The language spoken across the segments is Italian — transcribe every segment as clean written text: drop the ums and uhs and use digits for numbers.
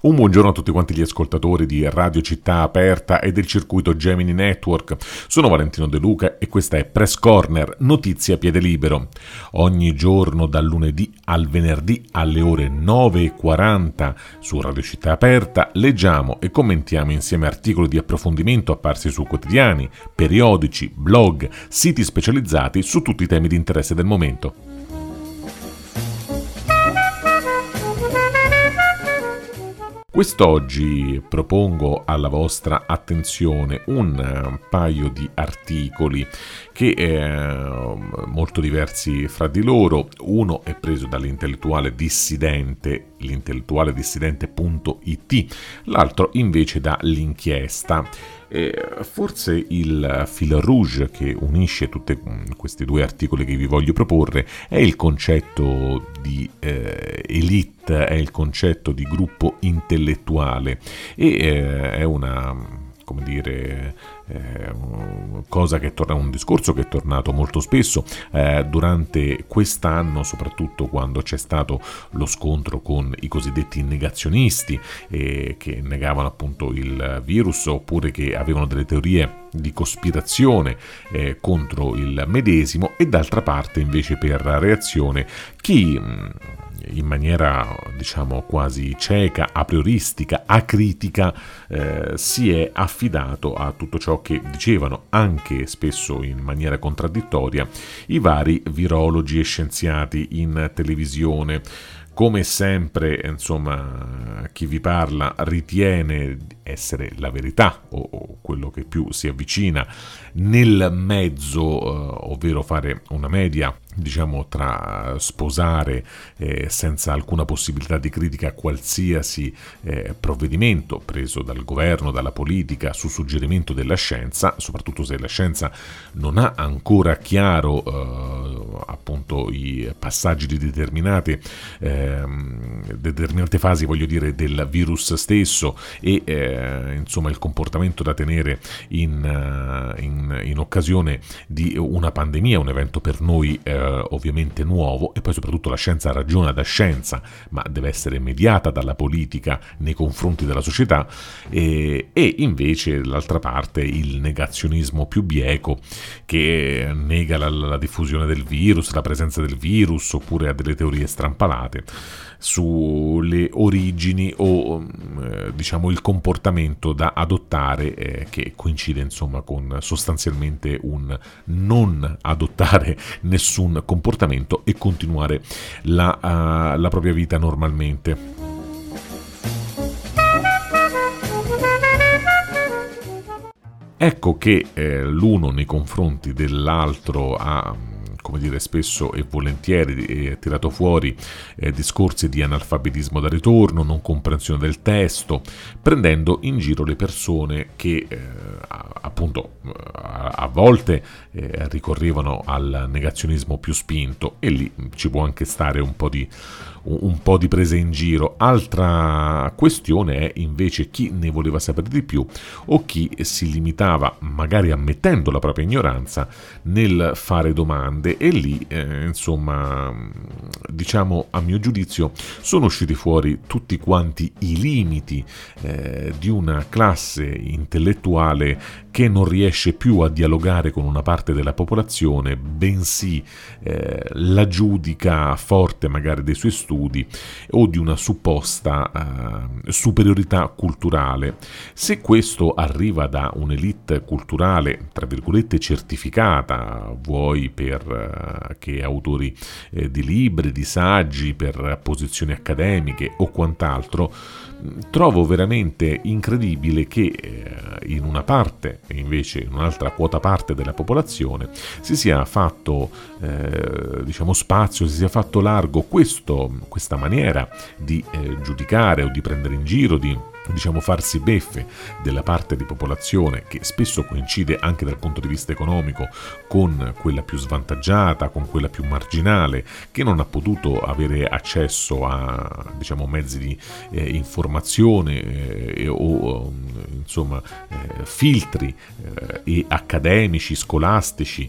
Un buongiorno a tutti quanti gli ascoltatori di Radio Città Aperta e del circuito Gemini Network. Sono Valentino De Luca e questa è Press Corner, notizie a piede libero. Ogni giorno dal lunedì al venerdì alle ore 9:40 su Radio Città Aperta leggiamo e commentiamo insieme articoli di approfondimento apparsi su quotidiani, periodici, blog, siti specializzati su tutti i temi di interesse del momento. Quest'oggi propongo alla vostra attenzione un paio di articoli che molto diversi fra di loro. Uno è preso dall'intellettuale dissidente, l'intellettualedissidente.it, l'altro invece da L'Inchiesta. Forse il fil rouge che unisce tutti questi due articoli che vi voglio proporre è il concetto di elite, è il concetto di gruppo intellettuale e è una, come dire, cosa che torna, un discorso che è tornato molto spesso durante quest'anno, soprattutto quando c'è stato lo scontro con i cosiddetti negazionisti che negavano appunto il virus oppure che avevano delle teorie di cospirazione contro il medesimo, e d'altra parte invece per reazione chi in maniera diciamo quasi cieca, a prioristica, acritica si è affidato a tutto ciò che dicevano, anche spesso in maniera contraddittoria, i vari virologi e scienziati in televisione. Come sempre, insomma, chi vi parla ritiene essere la verità o quello che più si avvicina nel mezzo, ovvero fare una media, diciamo, tra sposare senza alcuna possibilità di critica qualsiasi provvedimento preso dal governo, dalla politica, su suggerimento della scienza, soprattutto se la scienza non ha ancora chiaro appunto i passaggi di determinate fasi, voglio dire, del virus stesso e insomma il comportamento da tenere in occasione di una pandemia, un evento per noi ovviamente nuovo. E poi soprattutto la scienza ragiona da scienza, ma deve essere mediata dalla politica nei confronti della società, e invece dall'altra parte il negazionismo più bieco che nega la diffusione del virus, la presenza del virus, oppure ha delle teorie strampalate sulle origini o diciamo il comportamento da adottare, che coincide insomma con sostanzialmente un non adottare nessun comportamento e continuare la propria vita normalmente. Ecco che l'uno nei confronti dell'altro ha, come dire, spesso e volentieri tirato fuori discorsi di analfabetismo da ritorno, non comprensione del testo, prendendo in giro le persone che appunto a volte ricorrevano al negazionismo più spinto, e lì ci può anche stare un po' di prese in giro. Altra questione è invece chi ne voleva sapere di più o chi si limitava, magari ammettendo la propria ignoranza, nel fare domande, e lì insomma, diciamo, a mio giudizio sono usciti fuori tutti quanti i limiti di una classe intellettuale che non riesce più a dialogare con una parte della popolazione, bensì la giudica forte magari dei suoi studi o di una supposta superiorità culturale. Se questo arriva da un'elite culturale, tra virgolette, certificata, vuoi per che autori di libri, di saggi, per posizioni accademiche o quant'altro, trovo veramente incredibile che in una parte e invece in un'altra quota parte della popolazione si sia fatto diciamo spazio, si sia fatto largo questa maniera di giudicare o di prendere in giro, di diciamo farsi beffe della parte di popolazione che spesso coincide anche dal punto di vista economico con quella più svantaggiata, con quella più marginale, che non ha potuto avere accesso a diciamo mezzi di informazione o insomma filtri e accademici, scolastici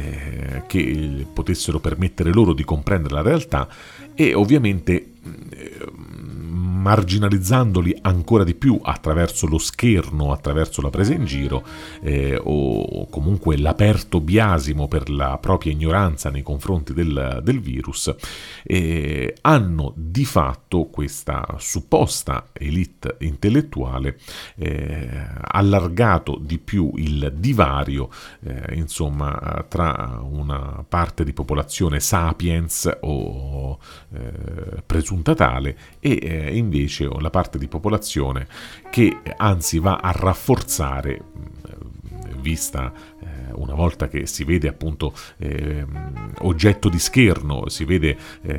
che potessero permettere loro di comprendere la realtà. E ovviamente marginalizzandoli ancora di più attraverso lo scherno, attraverso la presa in giro, o comunque l'aperto biasimo per la propria ignoranza nei confronti del virus, hanno di fatto questa supposta elite intellettuale allargato di più il divario insomma tra una parte di popolazione sapiens o presunta tale e invece la parte di popolazione che anzi va a rafforzare, vista una volta che si vede appunto oggetto di scherno, si vede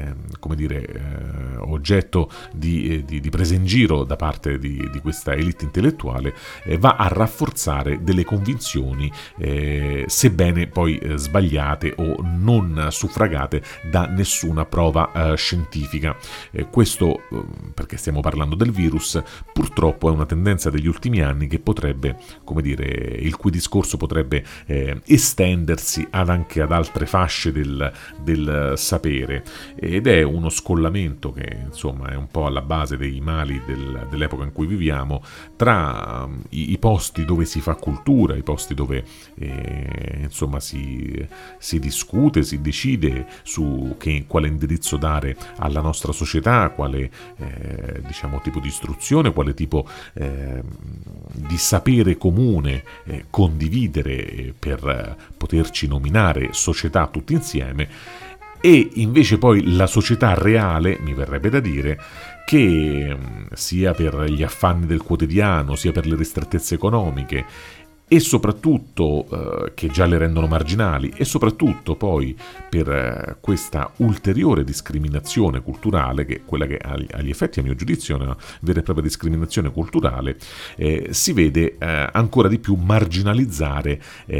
oggetto di presa in giro da parte di questa elite intellettuale, va a rafforzare delle convinzioni sebbene poi sbagliate o non suffragate da nessuna prova scientifica. Questo perché stiamo parlando del virus, purtroppo è una tendenza degli ultimi anni che potrebbe, il cui discorso potrebbe estendersi anche ad altre fasce del sapere, ed è uno scollamento che insomma è un po' alla base dei mali dell'epoca in cui viviamo, tra i posti dove si fa cultura, i posti dove insomma si discute, si decide su quale indirizzo dare alla nostra società, quale tipo di istruzione, quale tipo di sapere comune condividere per poterci nominare società tutti insieme, e invece poi la società reale, mi verrebbe da dire, che sia per gli affanni del quotidiano, sia per le ristrettezze economiche, e soprattutto che già le rendono marginali, e soprattutto poi per questa ulteriore discriminazione culturale, che è quella che agli effetti, a mio giudizio, è una vera e propria discriminazione culturale, si vede ancora di più marginalizzare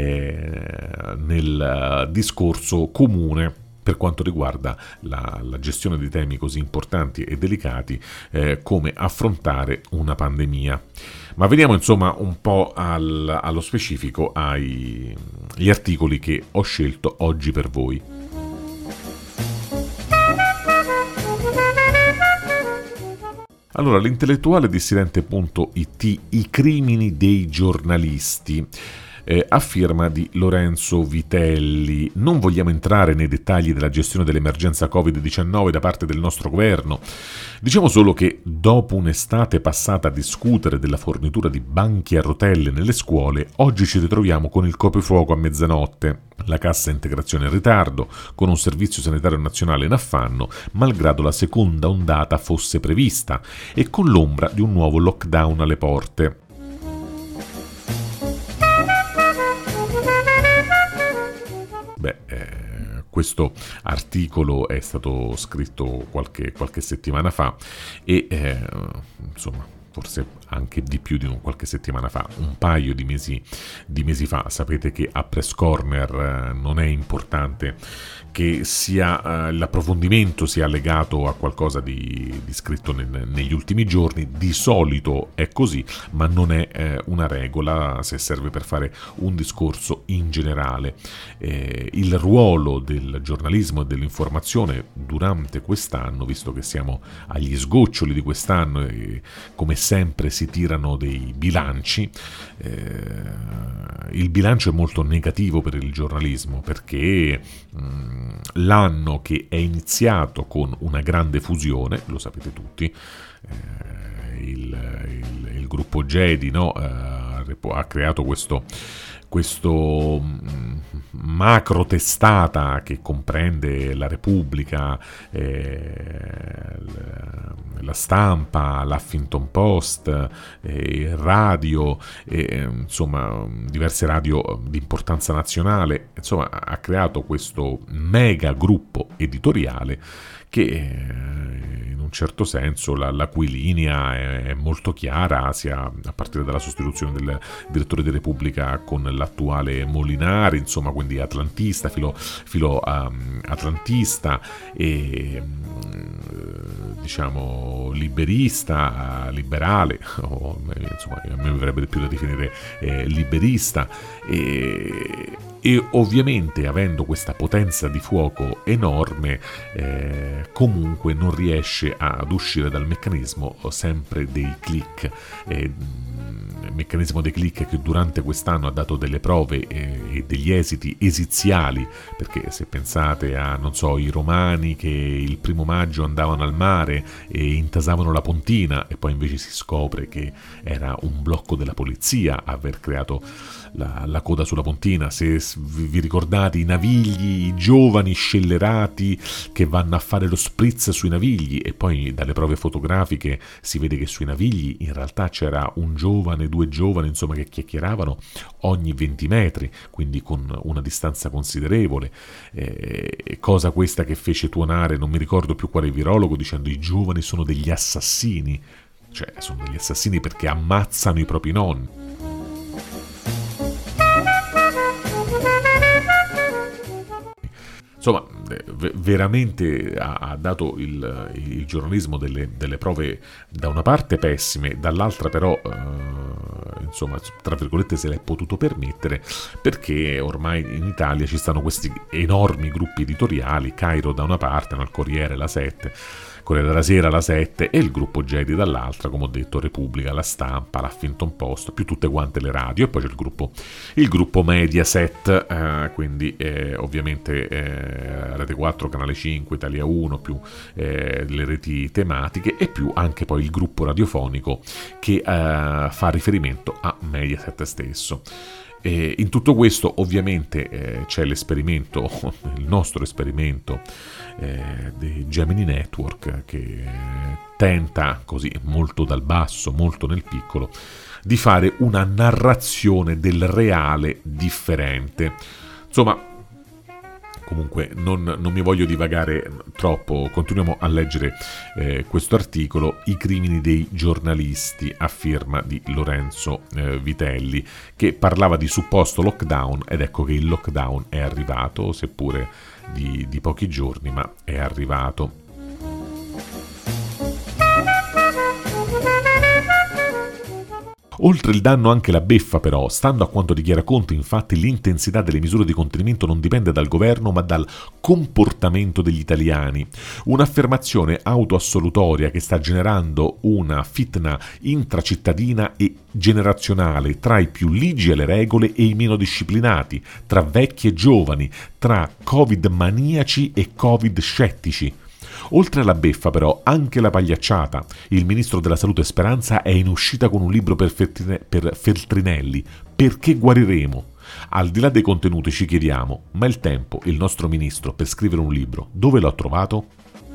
nel discorso comune per quanto riguarda la gestione di temi così importanti e delicati come affrontare una pandemia. Ma veniamo insomma un po' allo specifico agli articoli che ho scelto oggi per voi. Allora, l'intellettuale dissidente.it, i crimini dei giornalisti, a firma di Lorenzo Vitelli. Non vogliamo entrare nei dettagli della gestione dell'emergenza Covid-19 da parte del nostro governo. Diciamo solo che dopo un'estate passata a discutere della fornitura di banchi a rotelle nelle scuole, oggi ci ritroviamo con il coprifuoco a mezzanotte, la cassa integrazione in ritardo, con un servizio sanitario nazionale in affanno, malgrado la seconda ondata fosse prevista, e con l'ombra di un nuovo lockdown alle porte. Questo articolo è stato scritto qualche settimana fa e insomma forse anche di più di qualche settimana fa, un paio di mesi fa. Sapete che a Press Corner non è importante che sia l'approfondimento sia legato a qualcosa di scritto negli ultimi giorni. Di solito è così, ma non è una regola se serve per fare un discorso in generale. Il ruolo del giornalismo e dell'informazione durante quest'anno, visto che siamo agli sgoccioli di quest'anno e come sempre si tirano dei bilanci, il bilancio è molto negativo per il giornalismo, perché l'anno che è iniziato con una grande fusione, lo sapete tutti, il gruppo Gedi, no? Ha creato questo macro testata che comprende la Repubblica, la Stampa, l'Huffington Post, radio, insomma diverse radio di importanza nazionale. Insomma, ha creato questo mega gruppo editoriale che in un certo senso la cui linea è molto chiara, sia a partire dalla sostituzione del direttore di Repubblica con l'attuale Molinari, insomma, quindi atlantista, filo atlantista e diciamo liberista, liberale, o insomma a me mi verrebbe più da definire liberista, e e ovviamente avendo questa potenza di fuoco enorme comunque non riesce ad uscire dal meccanismo sempre dei click, il meccanismo dei click che durante quest'anno ha dato delle prove e degli esiti esiziali, perché se pensate a, non so, i romani che il 1° maggio andavano al mare e intasavano la pontina e poi invece si scopre che era un blocco della polizia a aver creato la coda sulla pontina. Se vi ricordate i navigli, i giovani scellerati che vanno a fare lo spritz sui navigli e poi dalle prove fotografiche si vede che sui navigli in realtà c'era un giovane, 2 giovani, insomma, che chiacchieravano ogni 20 metri, quindi con una distanza considerevole, cosa questa che fece tuonare, non mi ricordo più quale virologo, dicendo i giovani sono degli assassini, cioè sono degli assassini perché ammazzano i propri nonni. Insomma, veramente ha dato il giornalismo delle prove da una parte pessime, dall'altra però, insomma, tra virgolette se l'è potuto permettere, perché ormai in Italia ci stanno questi enormi gruppi editoriali, Cairo da una parte, il Corriere, la 7, Corriere della Sera, la 7 e il gruppo Gedi dall'altra, come ho detto, Repubblica, La Stampa, l'Huffington Post, più tutte quante le radio, e poi c'è il gruppo Mediaset, quindi ovviamente Rete 4, Canale 5, Italia 1, più le reti tematiche e più anche poi il gruppo radiofonico che fa riferimento a Mediaset stesso. In tutto questo ovviamente c'è l'esperimento, il nostro esperimento di Gemini Network, che tenta così molto dal basso, molto nel piccolo, di fare una narrazione del reale differente. Insomma, comunque non mi voglio divagare troppo, continuiamo a leggere questo articolo, I crimini dei giornalisti, a firma di Lorenzo Vitelli, che parlava di supposto lockdown, ed ecco che il lockdown è arrivato, seppure di pochi giorni, ma è arrivato. Oltre il danno anche la beffa però, stando a quanto dichiara Conte, infatti l'intensità delle misure di contenimento non dipende dal governo ma dal comportamento degli italiani. Un'affermazione autoassolutoria che sta generando una fitna intracittadina e generazionale tra i più ligi alle regole e i meno disciplinati, tra vecchi e giovani, tra Covid maniaci e Covid scettici. Oltre alla beffa però anche la pagliacciata. Il ministro della salute Speranza è in uscita con un libro per Feltrinelli, Perché guariremo? Al di là dei contenuti ci chiediamo, ma il tempo, il nostro ministro, per scrivere un libro, dove lo ha trovato?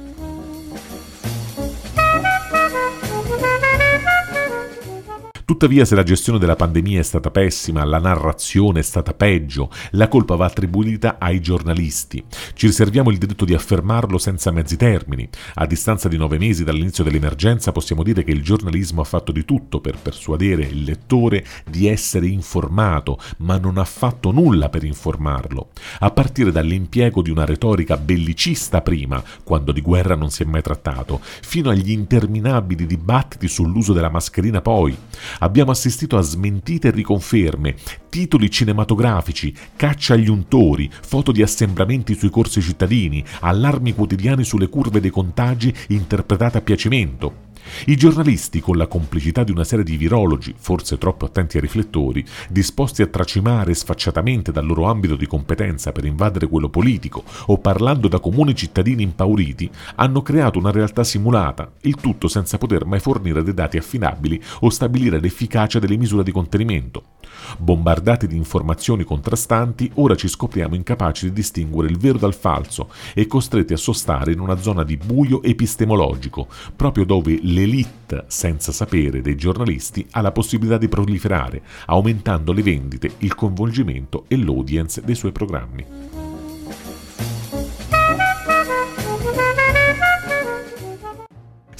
Tuttavia, se la gestione della pandemia è stata pessima, la narrazione è stata peggio, la colpa va attribuita ai giornalisti. Ci riserviamo il diritto di affermarlo senza mezzi termini. A distanza di 9 mesi dall'inizio dell'emergenza possiamo dire che il giornalismo ha fatto di tutto per persuadere il lettore di essere informato, ma non ha fatto nulla per informarlo. A partire dall'impiego di una retorica bellicista prima, quando di guerra non si è mai trattato, fino agli interminabili dibattiti sull'uso della mascherina poi. Abbiamo assistito a smentite e riconferme, titoli cinematografici, caccia agli untori, foto di assembramenti sui corsi cittadini, allarmi quotidiani sulle curve dei contagi interpretate a piacimento. I giornalisti, con la complicità di una serie di virologi, forse troppo attenti ai riflettori, disposti a tracimare sfacciatamente dal loro ambito di competenza per invadere quello politico o parlando da comuni cittadini impauriti, hanno creato una realtà simulata, il tutto senza poter mai fornire dei dati affidabili o stabilire l'efficacia delle misure di contenimento. Bombardati di informazioni contrastanti, ora ci scopriamo incapaci di distinguere il vero dal falso e costretti a sostare in una zona di buio epistemologico, proprio dove l'élite senza sapere dei giornalisti ha la possibilità di proliferare, aumentando le vendite, il coinvolgimento e l'audience dei suoi programmi.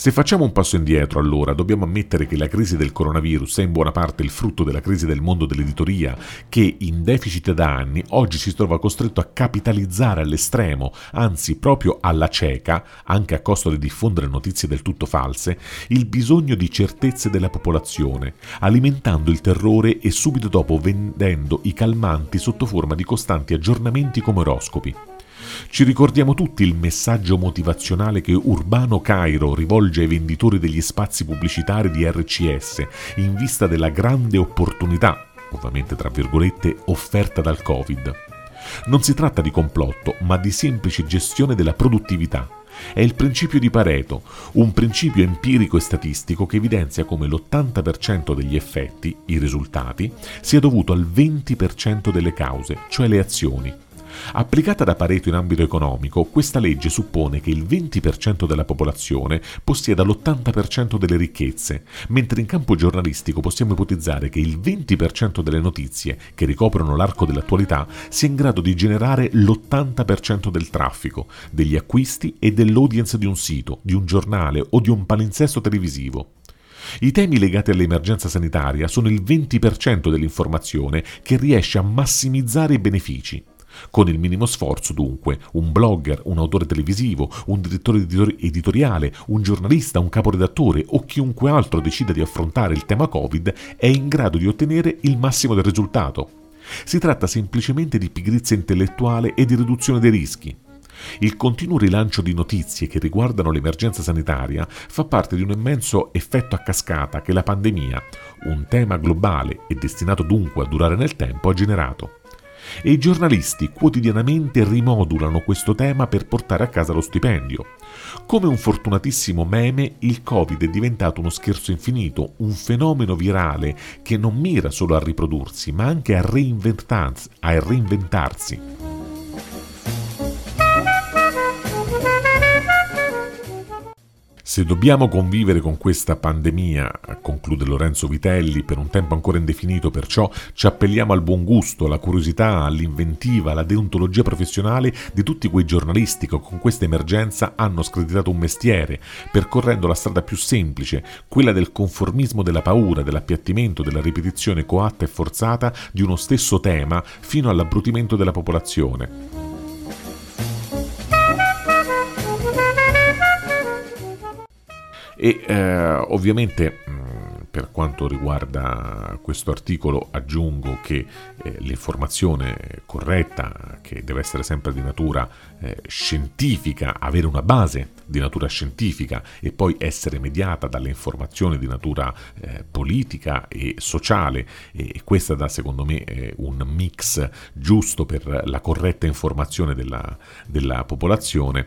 Se facciamo un passo indietro, allora, dobbiamo ammettere che la crisi del coronavirus è in buona parte il frutto della crisi del mondo dell'editoria, che, in deficit da anni, oggi si trova costretto a capitalizzare all'estremo, anzi proprio alla cieca, anche a costo di diffondere notizie del tutto false, il bisogno di certezze della popolazione, alimentando il terrore e subito dopo vendendo i calmanti sotto forma di costanti aggiornamenti come oroscopi. Ci ricordiamo tutti il messaggio motivazionale che Urbano Cairo rivolge ai venditori degli spazi pubblicitari di RCS in vista della grande opportunità, ovviamente tra virgolette, offerta dal Covid. Non si tratta di complotto, ma di semplice gestione della produttività. È il principio di Pareto, un principio empirico e statistico che evidenzia come l'80% degli effetti, i risultati, sia dovuto al 20% delle cause, cioè le azioni. Applicata da Pareto in ambito economico, questa legge suppone che il 20% della popolazione possieda l'80% delle ricchezze, mentre in campo giornalistico possiamo ipotizzare che il 20% delle notizie che ricoprono l'arco dell'attualità sia in grado di generare l'80% del traffico, degli acquisti e dell'audience di un sito, di un giornale o di un palinsesto televisivo. I temi legati all'emergenza sanitaria sono il 20% dell'informazione che riesce a massimizzare i benefici. Con il minimo sforzo, dunque, un blogger, un autore televisivo, un direttore editoriale, un giornalista, un caporedattore o chiunque altro decida di affrontare il tema Covid è in grado di ottenere il massimo del risultato. Si tratta semplicemente di pigrizia intellettuale e di riduzione dei rischi. Il continuo rilancio di notizie che riguardano l'emergenza sanitaria fa parte di un immenso effetto a cascata che la pandemia, un tema globale e destinato dunque a durare nel tempo, ha generato. E i giornalisti quotidianamente rimodulano questo tema per portare a casa lo stipendio. Come un fortunatissimo meme, il Covid è diventato uno scherzo infinito, un fenomeno virale che non mira solo a riprodursi, ma anche a reinventarsi. Se dobbiamo convivere con questa pandemia, conclude Lorenzo Vitelli, per un tempo ancora indefinito, perciò ci appelliamo al buon gusto, alla curiosità, all'inventiva, alla deontologia professionale di tutti quei giornalisti che con questa emergenza hanno screditato un mestiere, percorrendo la strada più semplice, quella del conformismo della paura, dell'appiattimento, della ripetizione coatta e forzata di uno stesso tema fino all'abbrutimento della popolazione. E ovviamente per quanto riguarda questo articolo aggiungo che l'informazione corretta, che deve essere sempre di natura scientifica, avere una base di natura scientifica e poi essere mediata dalle informazioni di natura politica e sociale, e questa dà secondo me un mix giusto per la corretta informazione della popolazione,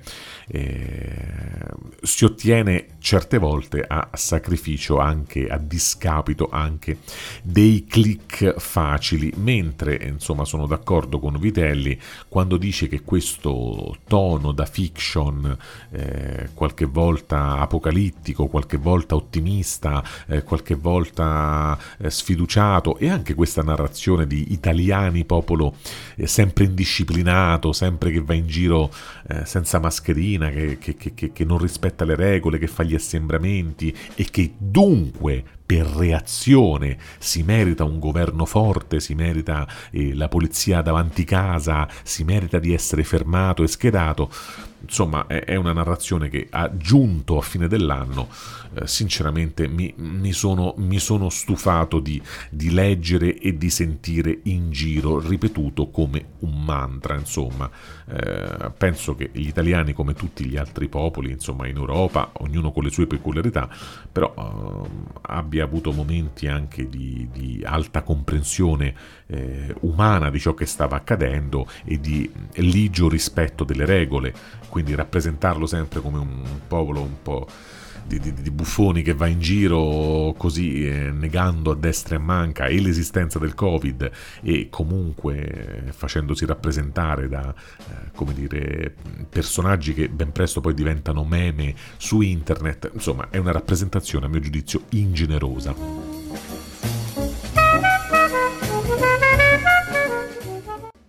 si ottiene certe volte a sacrificio, anche a discapito anche dei click facili, mentre insomma sono d'accordo con Vitelli quando dice che questo tono da fiction, qualche volta apocalittico, qualche volta ottimista, qualche volta sfiduciato, e anche questa narrazione di italiani, popolo sempre indisciplinato, sempre che va in giro senza mascherina, che non rispetta le regole, che fa gli assembramenti e che dunque per reazione si merita un governo forte, si merita la polizia davanti casa, si merita di essere fermato e schedato. Insomma, è una narrazione che, giunto a fine dell'anno, sinceramente mi sono stufato di leggere e di sentire in giro, ripetuto come un mantra. Insomma, penso che gli italiani, come tutti gli altri popoli, insomma, in Europa, ognuno con le sue peculiarità, però abbia avuto momenti anche di alta comprensione umana di ciò che stava accadendo e di ligio rispetto delle regole. Quindi rappresentarlo sempre come un popolo un po' di buffoni che va in giro così negando a destra e a manca e l'esistenza del Covid, e comunque facendosi rappresentare da come dire, personaggi che ben presto poi diventano meme su internet. Insomma, è una rappresentazione a mio giudizio ingenerosa.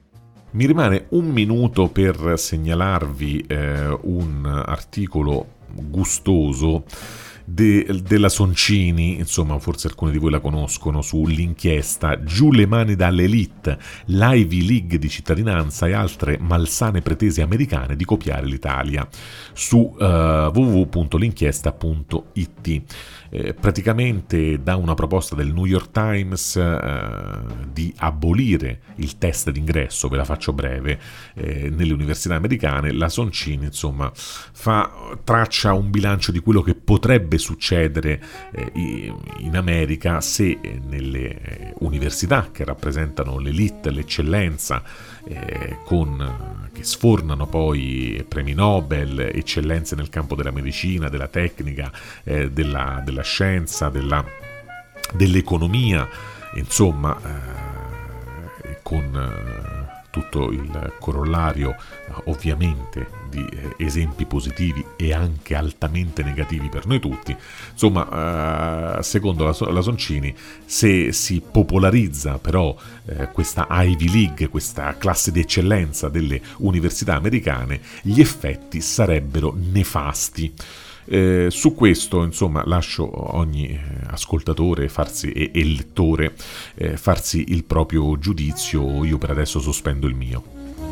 Mi rimane un minuto per segnalarvi un articolo gustoso della Soncini, insomma forse alcuni di voi la conoscono, sull'inchiesta Giù le mani dall'elite, l'Ivy League di cittadinanza e altre malsane pretese americane di copiare l'Italia, su www.l'inchiesta.it. Praticamente da una proposta del New York Times di abolire il test d'ingresso, ve la faccio breve, nelle università americane, la Soncini insomma traccia un bilancio di quello che potrebbe succedere in America se nelle università che rappresentano l'elite, l'eccellenza, che sfornano poi premi Nobel, eccellenze nel campo della medicina, della tecnica, della scienza, dell'economia, insomma, con tutto il corollario ovviamente di esempi positivi e anche altamente negativi per noi tutti. Insomma, secondo la Soncini, se si popolarizza però questa Ivy League, questa classe di eccellenza delle università americane, gli effetti sarebbero nefasti. Su questo insomma lascio ogni ascoltatore e lettore farsi il proprio giudizio. Io per adesso sospendo il mio.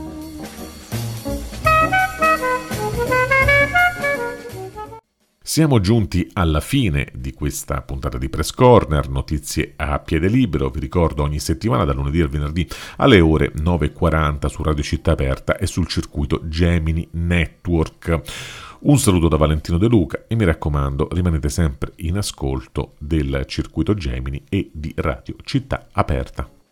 Siamo giunti alla fine di questa puntata di Press Corner, notizie a piede libero. Vi ricordo ogni settimana dal lunedì al venerdì alle ore 9:40 su Radio Città Aperta e sul circuito Gemini Network. Un saluto da Valentino De Luca e mi raccomando, rimanete sempre in ascolto del circuito Gemini e di Radio Città Aperta.